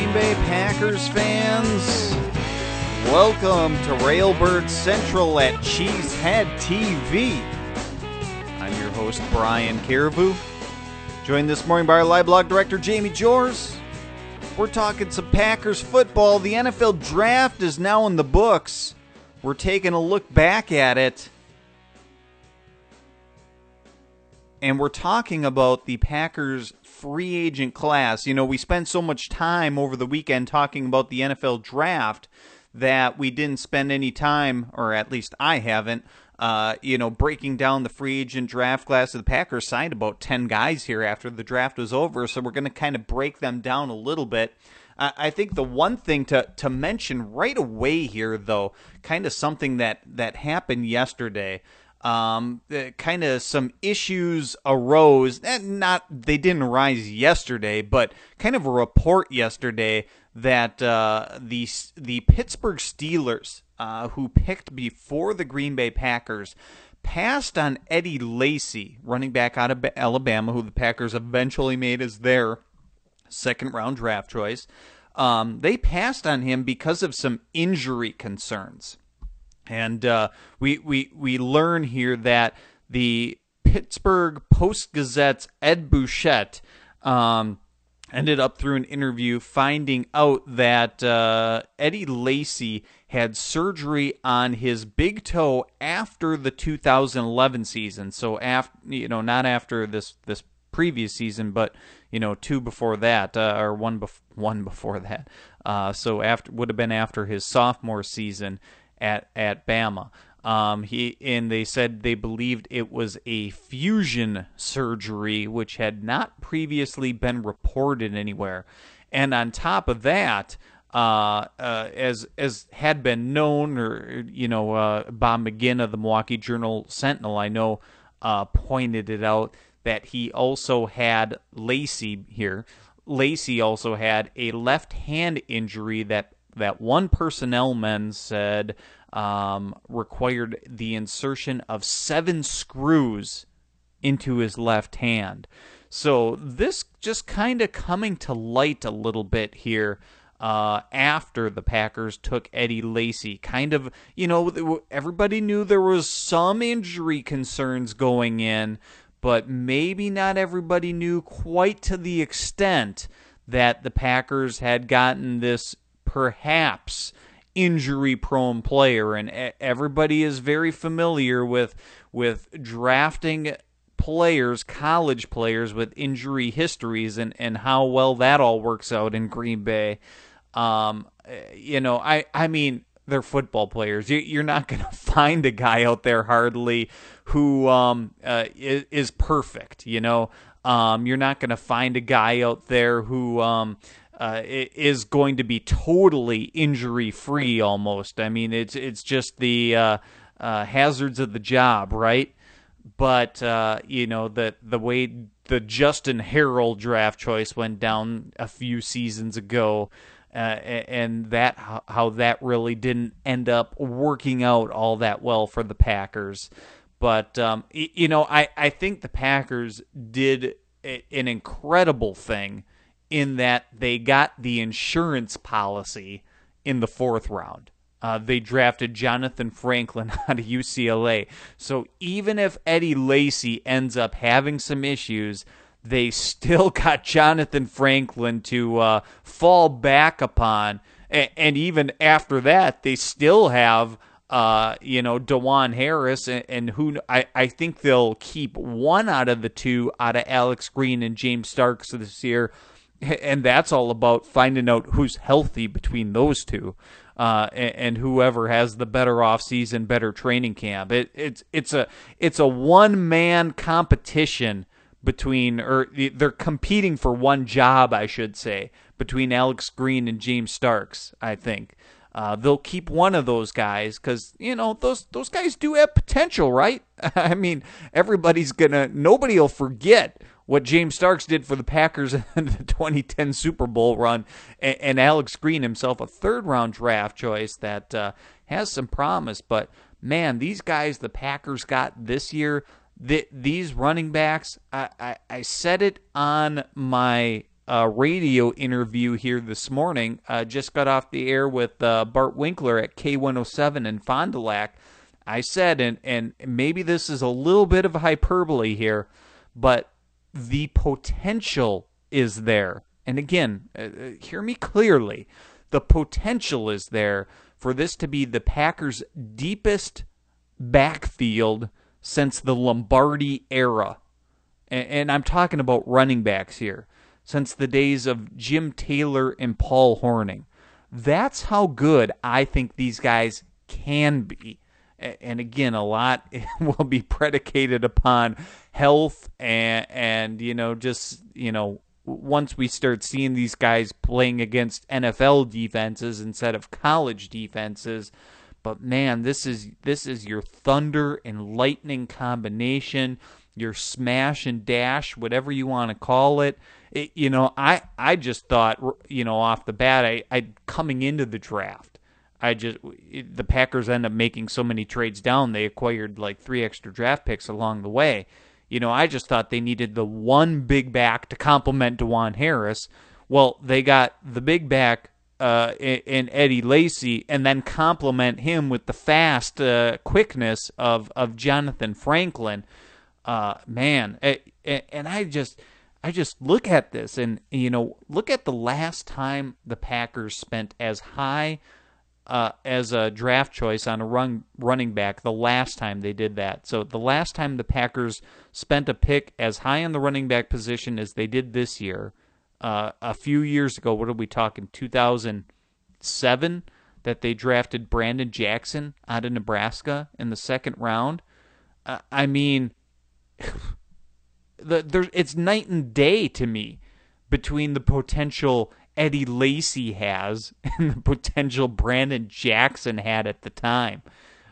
Green Bay Packers fans. Welcome to Railbird Central at Cheesehead TV. I'm your host, Brian Caribou. Joined this morning by our live blog director, Jamie Jors. We're talking some Packers football. The NFL draft is now in the books. We're taking a look back at it. And we're talking about the Packers free agent class. You know, we spent so much time over the weekend talking about the NFL draft that we didn't spend any time, or at least I haven't, breaking down the free agent draft class. The Packers signed about 10 guys here after the draft was over, so we're going to kind of break them down a little bit. I think the one thing to mention right away here, though, kind of something that happened yesterday. Kind of some issues arose. They didn't arise yesterday, but kind of a report yesterday that the Pittsburgh Steelers, who picked before the Green Bay Packers, passed on Eddie Lacy, running back out of Alabama, who the Packers eventually made as their second-round draft choice. They passed on him because of some injury concerns. And we learn here that the Pittsburgh Post-Gazette's Ed Bouchette ended up through an interview finding out that Eddie Lacy had surgery on his big toe after the 2011 season. So not after this previous season, but two before that, or one before that. So would have been after his sophomore season at Bama. They said they believed it was a fusion surgery, which had not previously been reported anywhere. And on top of that, as had been known, or Bob McGinn of the Milwaukee Journal-Sentinel, I know, pointed it out that he also had Lacy here. Lacy also had a left hand injury that one personnel man said required the insertion of 7 screws into his left hand. So this just kind of coming to light a little bit here after the Packers took Eddie Lacy. Kind of, everybody knew there was some injury concerns going in, but maybe not everybody knew quite to the extent that the Packers had gotten this perhaps injury-prone player, and everybody is very familiar with drafting players, college players with injury histories, and how well that all works out in Green Bay. I mean, they're football players. You're not going to find a guy out there hardly who is perfect. You're not going to find a guy out there who is going to be totally injury-free almost. I mean, it's just the hazards of the job, right? But, the way the Justin Harrell draft choice went down a few seasons ago, and how that really didn't end up working out all that well for the Packers. But, I think the Packers did an incredible thing in that they got the insurance policy in the 4th round. They drafted Jonathan Franklin out of UCLA. So even if Eddie Lacy ends up having some issues, they still got Jonathan Franklin to fall back upon. And even after that, they still have DeJuan Harris, and who I think they'll keep one out of the two out of Alex Green and James Starks this year. And that's all about finding out who's healthy between those two, and whoever has the better offseason, better training camp. It's a one-man competition they're competing for one job, I should say, between Alex Green and James Starks. I think they'll keep one of those guys because those guys do have potential, right? I mean, nobody will forget what James Starks did for the Packers in the 2010 Super Bowl run, and Alex Green himself, a 3rd-round draft choice that has some promise. But, man, these guys the Packers got this year, these running backs, I said it on my radio interview here this morning. Just got off the air with Bart Winkler at K107 in Fond du Lac. I said, and maybe this is a little bit of hyperbole here, but the potential is there. And again, hear me clearly. The potential is there for this to be the Packers' deepest backfield since the Lombardi era. And I'm talking about running backs here, since the days of Jim Taylor and Paul Hornung. That's how good I think these guys can be. And again, a lot will be predicated upon health and just once we start seeing these guys playing against NFL defenses instead of college defenses. But man, this is your thunder and lightning combination, your smash and dash, whatever you want to call it. I just thought, off the bat, I coming into the draft, the Packers end up making so many trades down. They acquired like 3 extra draft picks along the way. I just thought they needed the one big back to complement DeJuan Harris. Well, they got the big back in Eddie Lacy, and then complement him with the fast quickness of Jonathan Franklin. And I just look at this, and look at the last time the Packers spent as high as a draft choice on a running back. The last time they did that, so the last time the Packers spent a pick as high on the running back position as they did this year. A few years ago, what are we talking, 2007, that they drafted Brandon Jackson out of Nebraska in the second round. It's night and day to me between the potential Eddie Lacy has and the potential Brandon Jackson had at the time.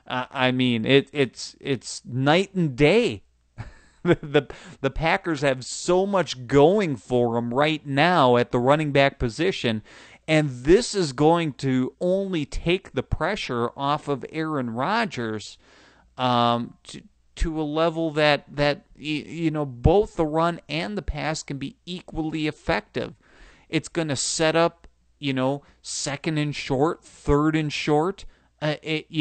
It's night and day. The Packers have so much going for them right now at the running back position, and this is going to only take the pressure off of Aaron Rodgers to a level that both the run and the pass can be equally effective. It's going to set up, second and short, third and short. But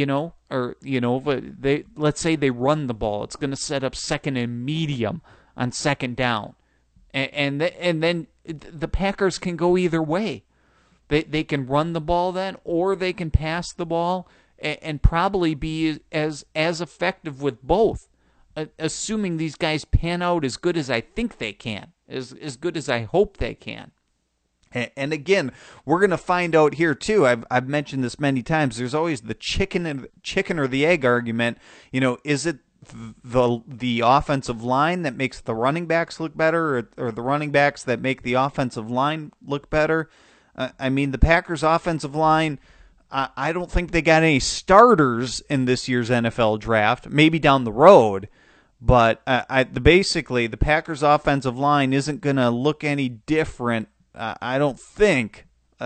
let's say they run the ball, it's going to set up second and medium on second down, and then the Packers can go either way. They can run the ball then, or they can pass the ball, and probably be as effective with both, assuming these guys pan out as good as I think they can, as good as I hope they can. And again, we're going to find out here too. I've mentioned this many times. There's always the chicken or the egg argument. Is it the offensive line that makes the running backs look better, or the running backs that make the offensive line look better? The Packers' offensive line, I don't think they got any starters in this year's NFL draft. Maybe down the road. But basically, the Packers' offensive line isn't going to look any different. I don't think,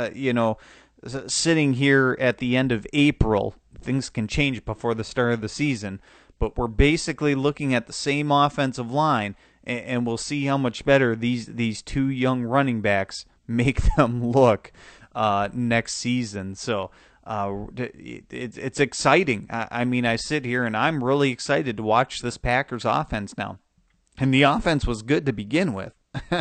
sitting here at the end of April, things can change before the start of the season, but we're basically looking at the same offensive line, and we'll see how much better these 2 young running backs make them look next season. So it's exciting. I sit here and I'm really excited to watch this Packers offense now. And the offense was good to begin with.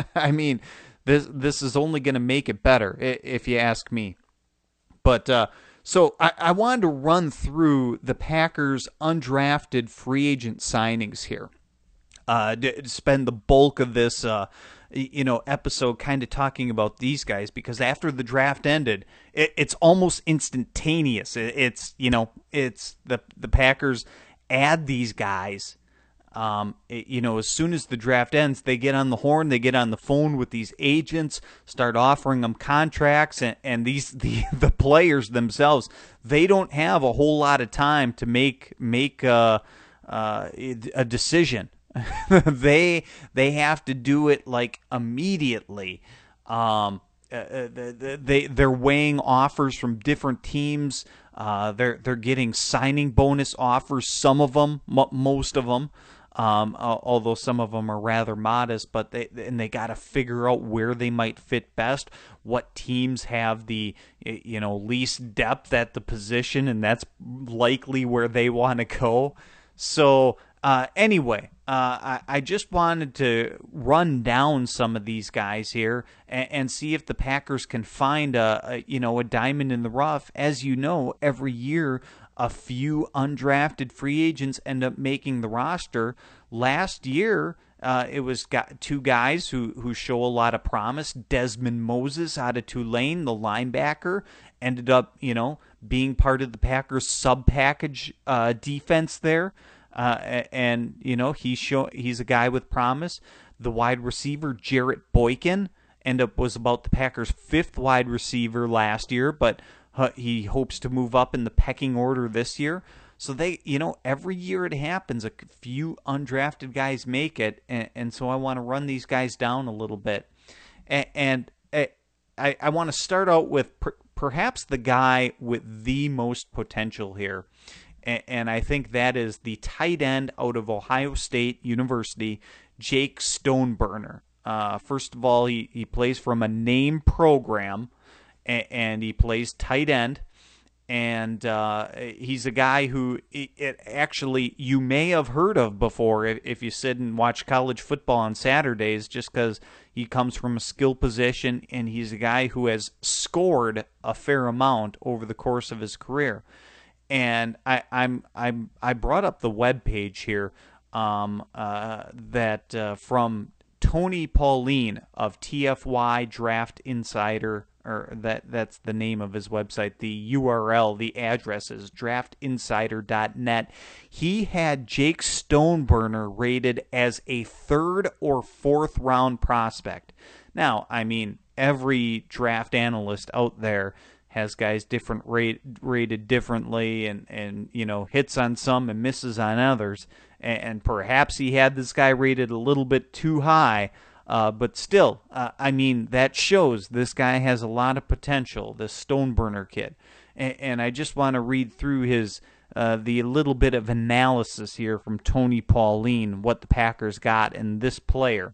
This is only going to make it better, if you ask me. But so I wanted to run through the Packers' undrafted free agent signings here. To spend the bulk of this episode kind of talking about these guys, because after the draft ended, it's almost instantaneous. It's the Packers add these guys. As soon as the draft ends, they get on the horn, they get on the phone with these agents, start offering them contracts, and the players themselves, they don't have a whole lot of time to make a decision. they have to do it like immediately. They're weighing offers from different teams. They're getting signing bonus offers. Some of them, most of them. although some of them are rather modest, but they got to figure out where they might fit best, what teams have the least depth at the position, and that's likely where they want to go. So anyway, I just wanted to run down some of these guys here and see if the Packers can find a diamond in the rough. As you know, every year a few undrafted free agents end up making the roster. Last year, it was two guys who show a lot of promise. Desmond Moses out of Tulane, the linebacker, ended up being part of the Packers sub-package defense there. And he's a guy with promise. The wide receiver Jarrett Boykin was about the Packers' fifth wide receiver last year, but he hopes to move up in the pecking order this year. So every year it happens, a few undrafted guys make it, and so I want to run these guys down a little bit. And I want to start out with perhaps the guy with the most potential here. And I think that is the tight end out of Ohio State University, Jake Stoneburner. First of all, he plays from a name program, and he plays tight end. And he's a guy who actually you may have heard of before if you sit and watch college football on Saturdays, just because he comes from a skill position, and he's a guy who has scored a fair amount over the course of his career. And I brought up the webpage here that from Tony Pauline of TFY Draft Insider, or that's the name of his website. The URL, the address is draftinsider.net. He had Jake Stoneburner rated as a third or fourth round prospect. Now, I mean, every draft analyst out there has guys rated differently, and hits on some and misses on others, and perhaps he had this guy rated a little bit too high, but still, I mean, that shows this guy has a lot of potential, this Stoneburner kid, and I just want to read through his the little bit of analysis here from Tony Pauline, what the Packers got in this player.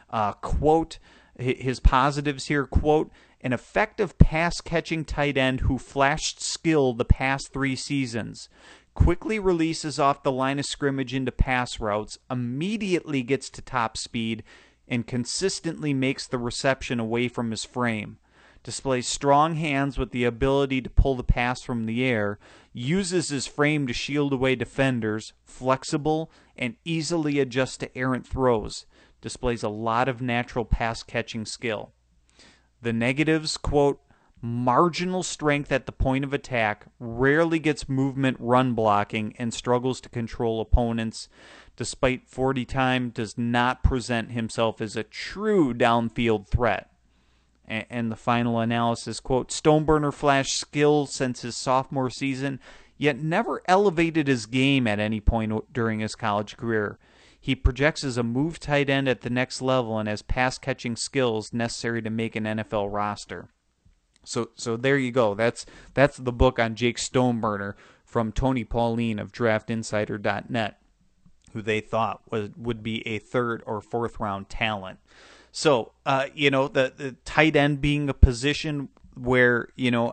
Quote, his positives here, quote, an effective pass-catching tight end who flashed skill the past 3 seasons, quickly releases off the line of scrimmage into pass routes, immediately gets to top speed, and consistently makes the reception away from his frame. Displays strong hands with the ability to pull the pass from the air, uses his frame to shield away defenders, flexible, and easily adjusts to errant throws. Displays a lot of natural pass-catching skill. The negatives, quote, marginal strength at the point of attack, rarely gets movement run blocking, and struggles to control opponents. Despite 40 time, does not present himself as a true downfield threat. And the final analysis, quote, Stoneburner flashed skill since his sophomore season, yet never elevated his game at any point during his college career. He projects as a move tight end at the next level and has pass-catching skills necessary to make an NFL roster. So there you go. That's the book on Jake Stoneburner from Tony Pauline of DraftInsider.net, who they thought would be a third or fourth round talent. So the tight end being a position where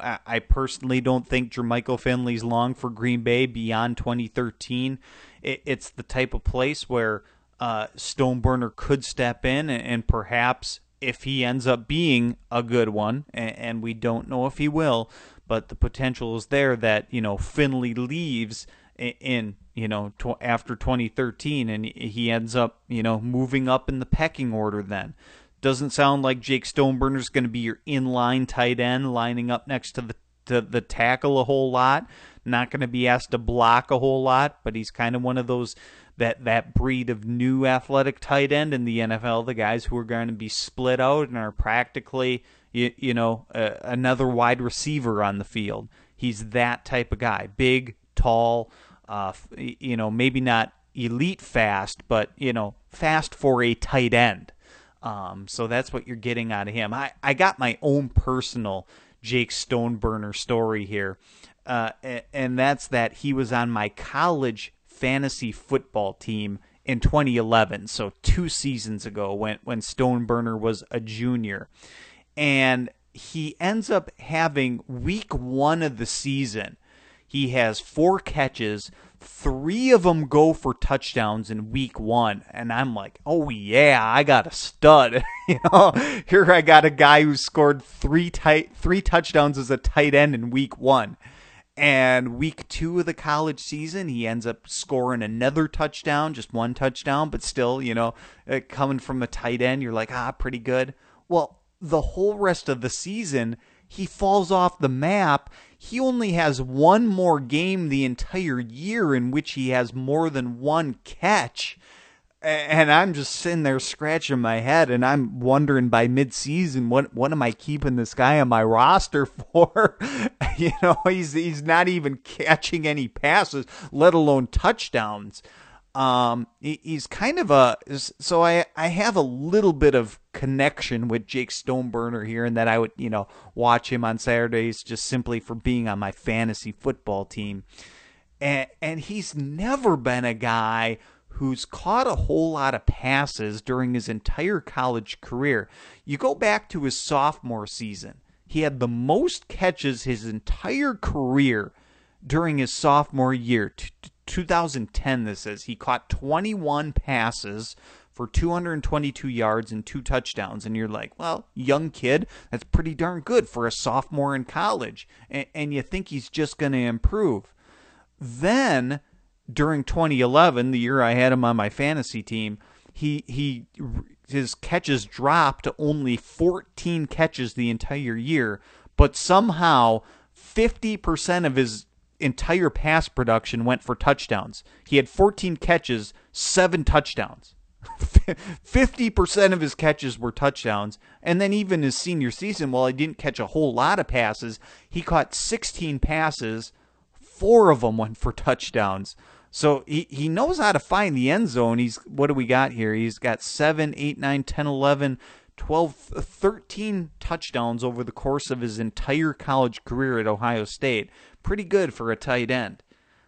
I personally don't think Jermichael Finley's long for Green Bay beyond 2013. It's the type of place where Stoneburner could step in and perhaps, if he ends up being a good one, and we don't know if he will, but the potential is there that Finley leaves in after 2013, and he ends up moving up in the pecking order. Then doesn't sound like Jake Stoneburner's going to be your inline tight end lining up next to the tackle a whole lot. Not going to be asked to block a whole lot, but he's kind of one of those that breed of new athletic tight end in the NFL, the guys who are going to be split out and are practically another wide receiver on the field. He's that type of guy, big, tall, maybe not elite fast, but fast for a tight end. So that's what you're getting out of him. I got my own personal Jake Stoneburner story here, and that's that he was on my college fantasy football team in 2011, so 2 seasons ago when Stoneburner was a junior. And he ends up having week 1 of the season. He has 4 catches, 3 of them go for touchdowns in week 1. And I'm like, oh yeah, I got a stud. Here I got a guy who scored 3 touchdowns as a tight end in week 1. And week 2 of the college season, he ends up scoring another touchdown, just 1 touchdown, but still, coming from a tight end, you're like, pretty good. Well, the whole rest of the season, he falls off the map. He only has 1 more game the entire year in which he has more than 1 catch. And I'm just sitting there scratching my head, and I'm wondering by midseason, what am I keeping this guy on my roster for? He's not even catching any passes, let alone touchdowns. He's kind of so I have a little bit of connection with Jake Stoneburner here, and that I would, watch him on Saturdays just simply for being on my fantasy football team. And he's never been a guy who's caught a whole lot of passes during his entire college career. You go back to his sophomore season, he had the most catches his entire career during his sophomore year. 2010, this is. He caught 21 passes for 222 yards and 2 touchdowns. And you're like, well, young kid, that's pretty darn good for a sophomore in college. And you think he's just going to improve. Then, during 2011, the year I had him on my fantasy team, his catches dropped to only 14 catches the entire year, but somehow 50% of his entire pass production went for touchdowns. He had 14 catches, 7 touchdowns. 50% of his catches were touchdowns. And then even his senior season, while he didn't catch a whole lot of passes, he caught 16 passes, 4 of them went for touchdowns. So he knows how to find the end zone. What do we got here? He's got 7, 8, 9, 10, 11, 12, 13 touchdowns over the course of his entire college career at Ohio State. Pretty good for a tight end.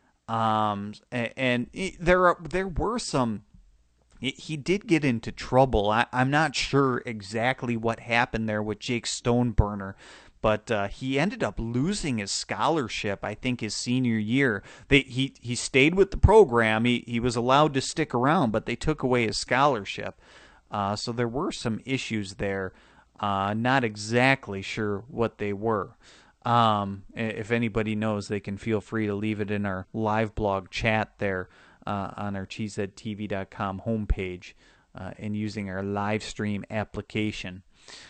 There were some. He did get into trouble. I'm not sure exactly what happened there with Jake Stoneburner, but he ended up losing his scholarship, I think, his senior year. He stayed with the program. He was allowed to stick around, but they took away his scholarship. So there were some issues there. Not exactly sure what they were. If anybody knows, they can feel free to leave it in our live blog chat there on our cheeseheadtv.com homepage and using our live stream application.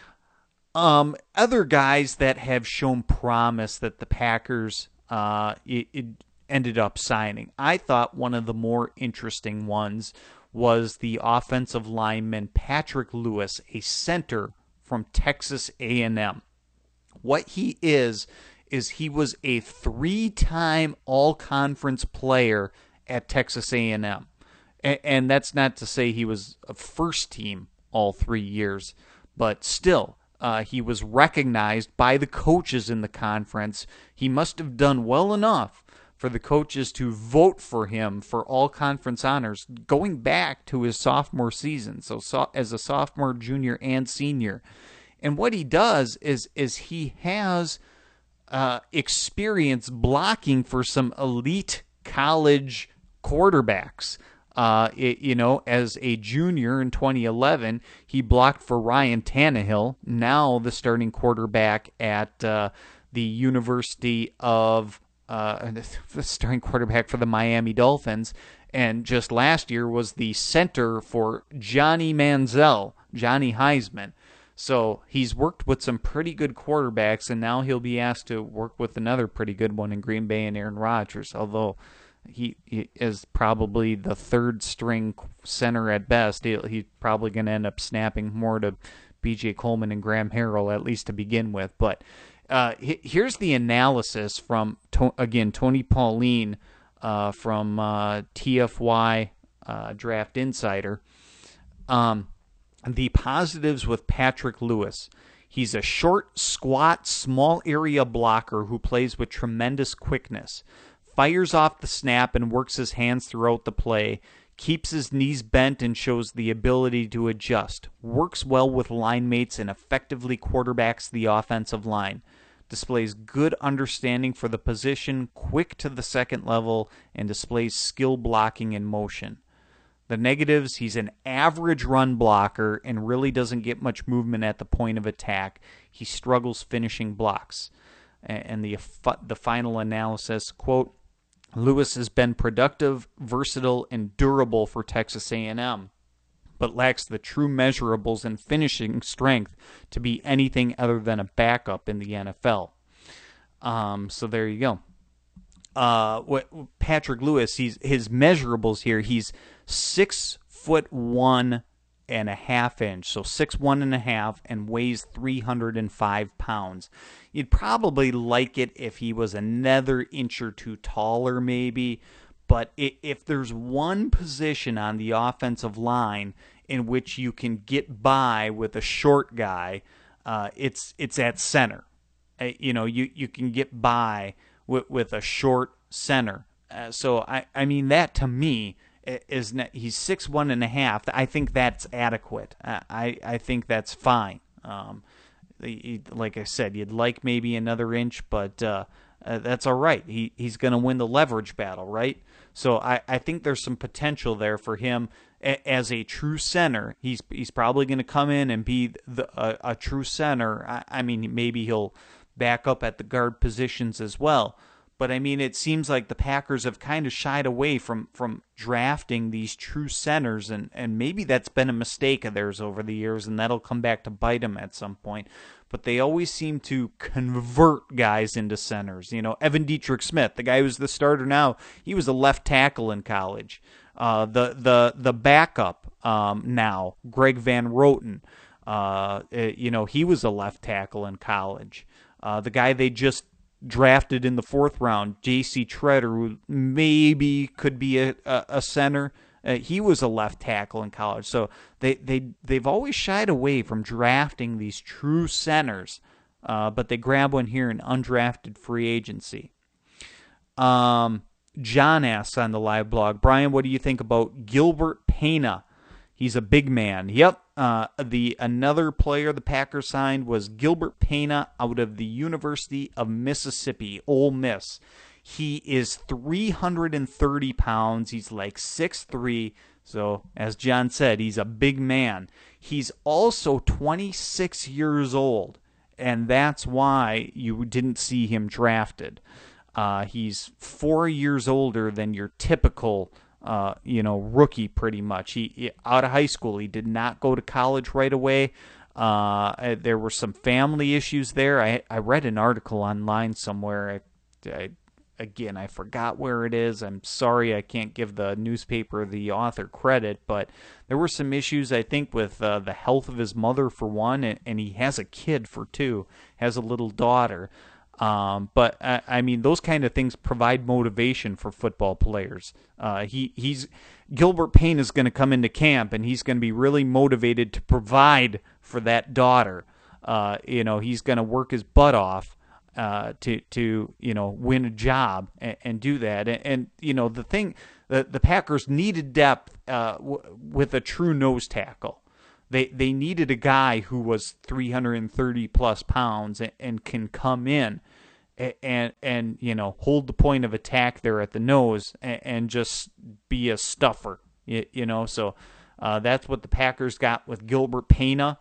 Other guys that have shown promise that the Packers it ended up signing. I thought one of the more interesting ones was the offensive lineman Patrick Lewis, a center from Texas A&M. What he is he was a 3-time all-conference player at Texas A&M. And that's not to say he was a first team all 3 years, but still, he was recognized by the coaches in the conference. He must have done well enough for the coaches to vote for him for all-conference honors going back to his sophomore season, so as a sophomore, junior, and senior. And what he does is he has experience blocking for some elite college quarterbacks. As a junior in 2011, he blocked for Ryan Tannehill, now the starting quarterback at the University of the starting quarterback for the Miami Dolphins, and just last year was the center for Johnny Manziel, Johnny Heisman. So he's worked with some pretty good quarterbacks, and now he'll be asked to work with another pretty good one in Green Bay and Aaron Rodgers, although he is probably the third string center at best. He's probably going to end up snapping more to B.J. Coleman and Graham Harrell, at least to begin with. But here's the analysis from, Tony Pauline from TFY Draft Insider. The positives with Patrick Lewis. He's a short, squat, small area blocker who plays with tremendous quickness. Fires off the snap and works his hands throughout the play. keeps his knees bent and shows the ability to adjust, works well with line mates and effectively quarterbacks the offensive line, displays good understanding for the position, quick to the second level, and displays skill blocking in motion. The negatives, he's an average run blocker and really doesn't get much movement at the point of attack. He struggles finishing blocks. And the final analysis, quote, Lewis has been productive, versatile, and durable for Texas A&M, but lacks the true measurables and finishing strength to be anything other than a backup in the NFL. So there you go. Patrick Lewis, his measurables here, he's 6'1.5" so 6'1.5", and weighs 305 pounds. You'd probably like it if he was another inch or two taller, maybe. But if there's one position on the offensive line in which you can get by with a short guy, it's at center. You can get by with a short center. So I mean, that to me is he's 6'1.5". I think that's adequate. I think that's fine. Like I said, you'd like maybe another inch, but that's all right. He's going to win the leverage battle, right? So I think there's some potential there for him as a true center. He's probably going to come in and be a true center. I mean, maybe he'll back up at the guard positions as well. But I mean, it seems like the Packers have kind of shied away from drafting these true centers, and maybe that's been a mistake of theirs over the years, and that'll come back to bite them at some point. But they always seem to convert guys into centers. Evan Dietrich Smith, the guy who's the starter now, he was a left tackle in college. The backup now, Greg Van Roten, he was a left tackle in college. The guy they just drafted in the 4th round, J.C. Treader, who maybe could be a center. He was a left tackle in college. So they've always shied away from drafting these true centers, but they grab one here in undrafted free agency. John asks on the live blog, Brian, what do you think about Gilbert Pena? He's a big man. Yep. Another player the Packers signed was Gilbert Pena out of the University of Mississippi, Ole Miss. He is 330 pounds. He's like 6'3". So, as John said, he's a big man. He's also 26 years old, and that's why you didn't see him drafted. He's 4 years older than your typical rookie, pretty much. He out of high school, he did not go to college right away. There were some family issues there. I read an article online somewhere. I forgot where it is. I'm sorry I can't give the newspaper the author credit, but there were some issues, I think, with the health of his mother, for one, and he has a kid, for two, has a little daughter. But I mean, those kind of things provide motivation for football players. Gilbert Payne is going to come into camp, and he's going to be really motivated to provide for that daughter. He's going to work his butt off to win a job and do that. And the thing, the Packers needed depth with a true nose tackle. They needed a guy who was 330 plus pounds and can come in and hold the point of attack there at the nose and just be a stuffer. So that's what the Packers got with Gilbert Pena.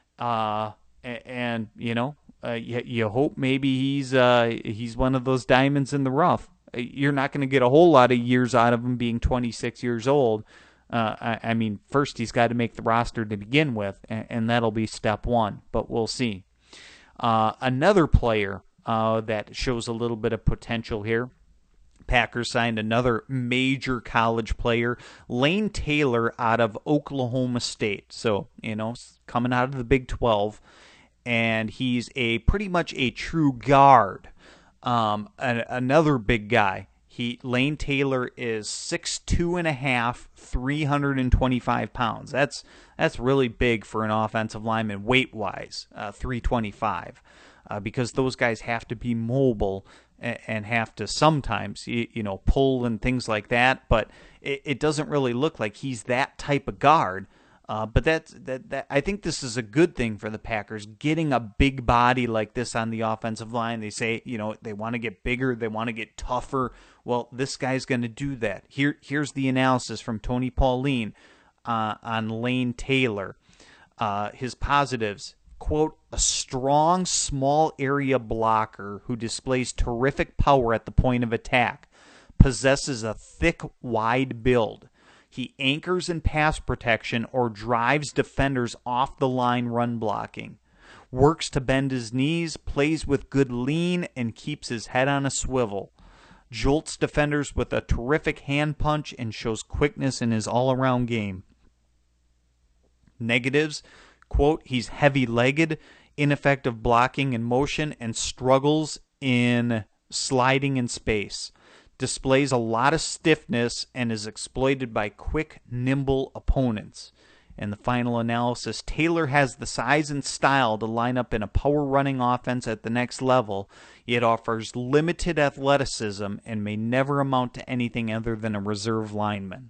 You hope maybe he's one of those diamonds in the rough. You're not going to get a whole lot of years out of him being 26 years old. I mean, first he's got to make the roster to begin with, and that'll be step one, but we'll see. Another player that shows a little bit of potential here, Packers signed another major college player, Lane Taylor, out of Oklahoma State. So, coming out of the Big 12, and he's pretty much a true guard. Another big guy. Lane Taylor is 6'2.5", 325 pounds. That's really big for an offensive lineman weight-wise, 325, because those guys have to be mobile and have to sometimes, pull and things like that. But it doesn't really look like he's that type of guard. But that I think this is a good thing for the Packers, getting a big body like this on the offensive line. They say, they want to get bigger, they want to get tougher. Well, this guy's going to do that. Here's the analysis from Tony Pauline on Lane Taylor. His positives, quote, a strong, small area blocker who displays terrific power at the point of attack, possesses a thick, wide build. He anchors in pass protection or drives defenders off the line run blocking. Works to bend his knees, plays with good lean, and keeps his head on a swivel. Jolts defenders with a terrific hand punch and shows quickness in his all-around game. Negatives, quote, he's heavy-legged, ineffective blocking in motion, and struggles in sliding in space. Displays a lot of stiffness and is exploited by quick, nimble opponents. And the final analysis, Taylor has the size and style to line up in a power-running offense at the next level, yet offers limited athleticism and may never amount to anything other than a reserve lineman.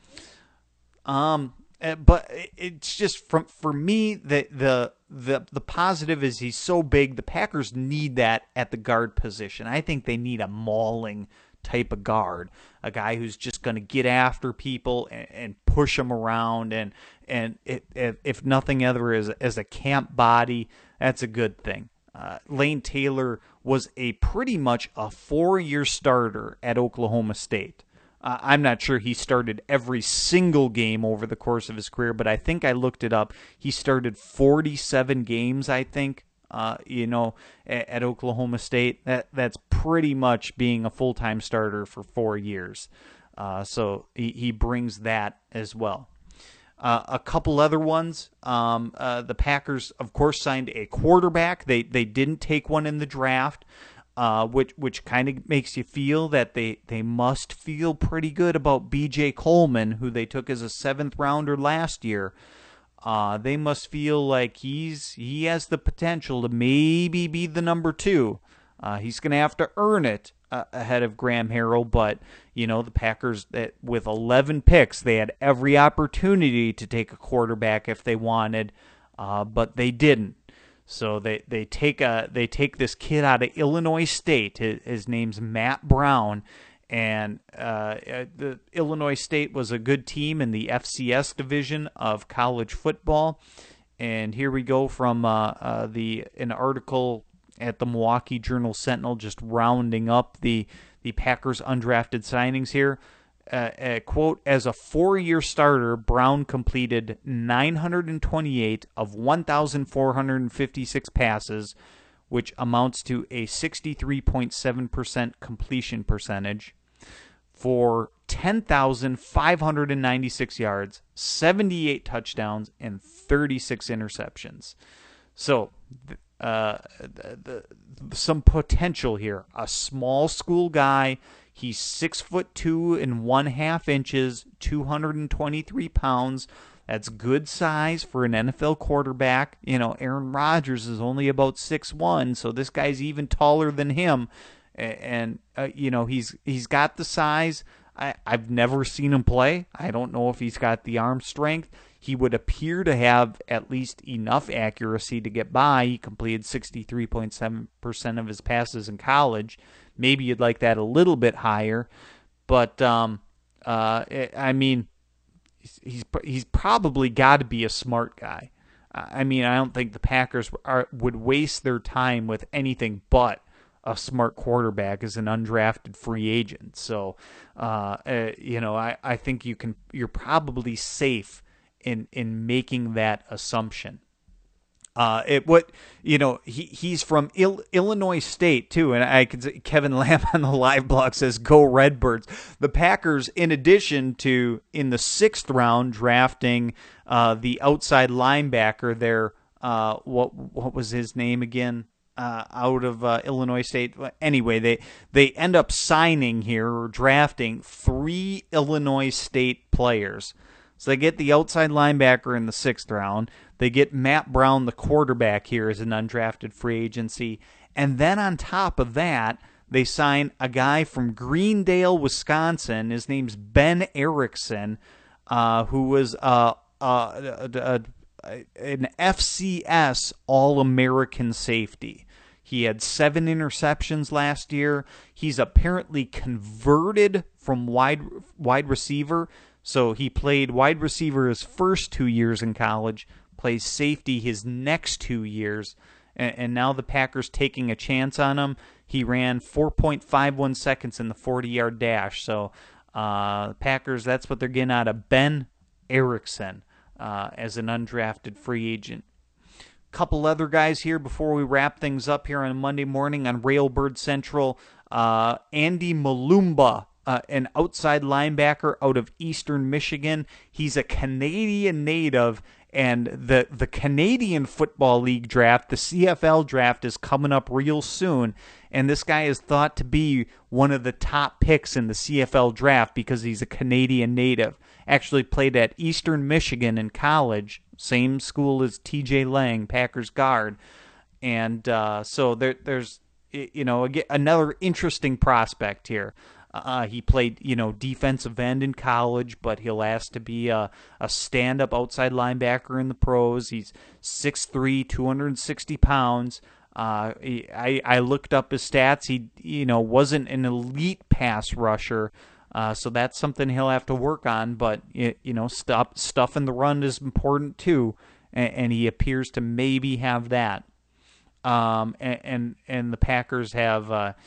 But it's just for me the positive is he's so big. The Packers need that at the guard position. I think they need a mauling type of guard, a guy who's just going to get after people and push them around, and if nothing other as a camp body, that's a good thing. Lane Taylor was pretty much a 4-year starter at Oklahoma State. I'm not sure he started every single game over the course of his career, but I think I looked it up. He started 47 games, I think, at Oklahoma State. That's pretty much being a full-time starter for 4 years. So he brings that as well. A couple other ones. The Packers, of course, signed a quarterback. They didn't take one in the draft. Which kind of makes you feel that they must feel pretty good about B.J. Coleman, who they took as a 7th rounder last year. They must feel like he has the potential to maybe be the number 2. He's going to have to earn it ahead of Graham Harrell, but the Packers, with 11 picks, they had every opportunity to take a quarterback if they wanted, but they didn't. So they take this kid out of Illinois State. His name's Matt Brown, and the Illinois State was a good team in the FCS division of college football. And here we go from an article at the Milwaukee Journal-Sentinel, just rounding up the Packers undrafted signings here. Quote, as a 4-year starter, Brown completed 928 of 1,456 passes, which amounts to a 63.7% completion percentage, for 10,596 yards, 78 touchdowns, and 36 interceptions. So, some potential here. A small school guy. He's 6'2" and 1/2 inches, 223 pounds. That's good size for an NFL quarterback. Aaron Rodgers is only about 6'1", so this guy's even taller than him. And he's got the size. I've never seen him play. I don't know if he's got the arm strength. He would appear to have at least enough accuracy to get by. He completed 63.7% of his passes in college. Maybe you'd like that a little bit higher, but I mean, he's probably got to be a smart guy. I don't think the Packers would waste their time with anything but a smart quarterback as an undrafted free agent. So, I think you're probably safe in making that assumption. He's from Illinois State too, and I can see Kevin Lamb on the live blog says, "Go Redbirds." The Packers, in addition to in the 6th round drafting the outside linebacker there, what was his name again? Out of Illinois State. Anyway, they end up signing here or drafting 3 Illinois State players. So they get the outside linebacker in the 6th round. They get Matt Brown, the quarterback, here as an undrafted free agency. And then on top of that, they sign a guy from Greendale, Wisconsin. His name's Ben Erickson, who was an FCS All-American safety. He had 7 interceptions last year. He's apparently converted from wide receiver. So he played wide receiver his first 2 years in college, plays safety his next 2 years, and now the Packers taking a chance on him. He ran 4.51 seconds in the 40-yard dash. So Packers, that's what they're getting out of Ben Erickson as an undrafted free agent. Couple other guys here before we wrap things up here on a Monday morning on Railbird Central. Andy Malumba, an outside linebacker out of Eastern Michigan. He's a Canadian native, and the Canadian Football League draft, the CFL draft, is coming up real soon. And this guy is thought to be one of the top picks in the CFL draft because he's a Canadian native. Actually played at Eastern Michigan in college, same school as TJ Lang, Packers guard. And so there's another interesting prospect here. He played, defensive end in college, but he'll ask to be a stand-up outside linebacker in the pros. He's 6'3", 260 pounds. I looked up his stats. He, wasn't an elite pass rusher, so that's something he'll have to work on. But stuff in the run is important too, and he appears to maybe have that. And the Packers have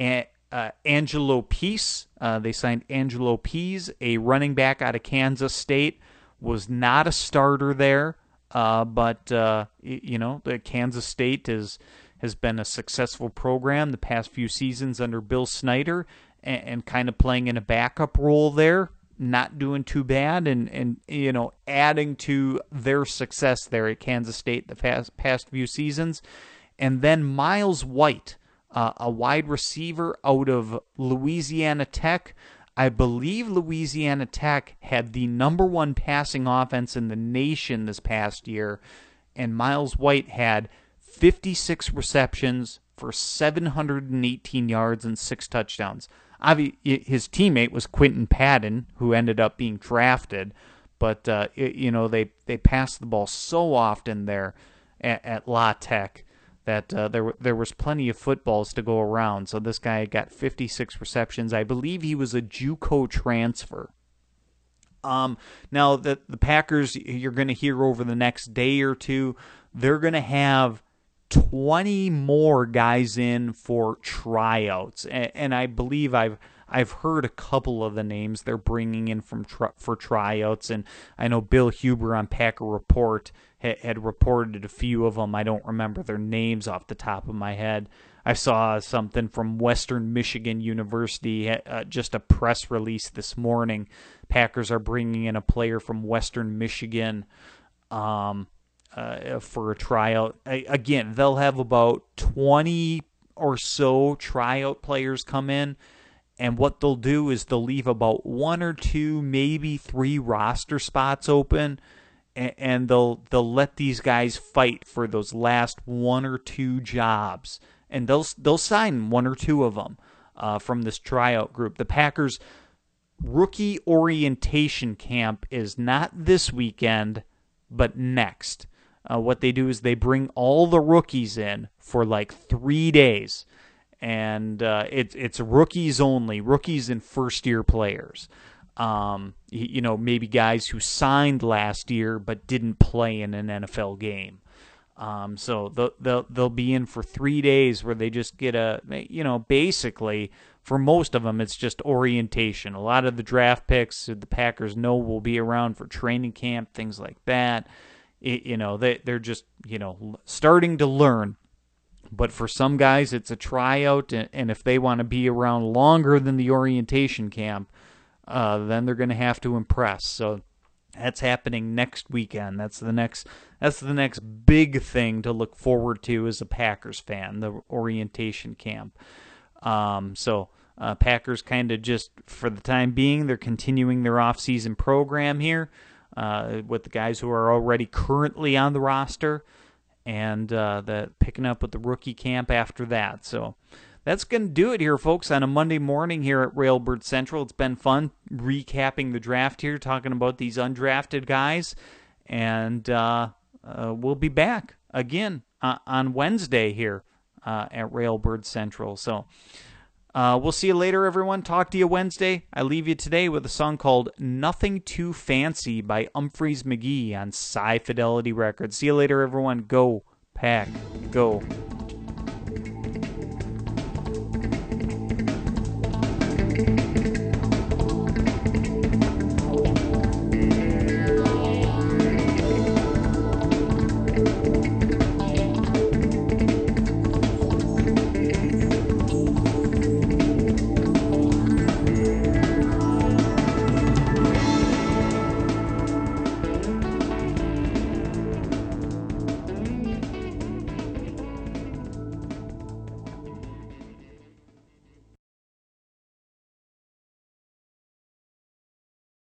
Angelo Peace. They signed Angelo Pease, a running back out of Kansas State. Was not a starter there, but the Kansas State has been a successful program the past few seasons under Bill Snyder, and kind of playing in a backup role there, not doing too bad, and adding to their success there at Kansas State the past few seasons. And then Miles White, a wide receiver out of Louisiana Tech. I believe Louisiana Tech had the number 1 passing offense in the nation this past year, and Miles White had 56 receptions for 718 yards and 6 touchdowns. His teammate was Quinton Patton, who ended up being drafted, but they passed the ball so often there at La Tech that there was plenty of footballs to go around. So this guy got 56 receptions. I believe he was a JUCO transfer. Now, the Packers, you're going to hear over the next day or two, they're going to have 20 more guys in for tryouts. And I believe I've heard a couple of the names they're bringing in for tryouts, and I know Bill Huber on Packer Report had reported a few of them. I don't remember their names off the top of my head. I saw something from Western Michigan University, just a press release this morning. Packers are bringing in a player from Western Michigan for a tryout. Again, they'll have about 20 or so tryout players come in. And what they'll do is they'll leave about 1 or 2, maybe 3 roster spots open, and they'll let these guys fight for those last 1 or 2 jobs, and they'll sign 1 or 2 of them from this tryout group. The Packers' rookie orientation camp is not this weekend, but next. What they do is they bring all the rookies in for like 3 days. And it's rookies only, rookies and first-year players. Maybe guys who signed last year but didn't play in an NFL game. So they'll be in for 3 days where they just get basically for most of them it's just orientation. A lot of the draft picks the Packers know will be around for training camp, things like that. They're just starting to learn. But for some guys, it's a tryout, and if they want to be around longer than the orientation camp, then they're going to have to impress. So that's happening next weekend. That's the next big thing to look forward to as a Packers fan, the orientation camp. So Packers kind of just, for the time being, they're continuing their off-season program here with the guys who are already currently on the roster. And picking up with the rookie camp after that. So that's going to do it here, folks, on a Monday morning here at Railbird Central. It's been fun recapping the draft here, talking about these undrafted guys. And we'll be back again on Wednesday here at Railbird Central. So we'll see you later, everyone. Talk to you Wednesday. I leave you today with a song called Nothing Too Fancy by Umphrey's McGee on Sci Fidelity Records. See you later, everyone. Go, Pack, go.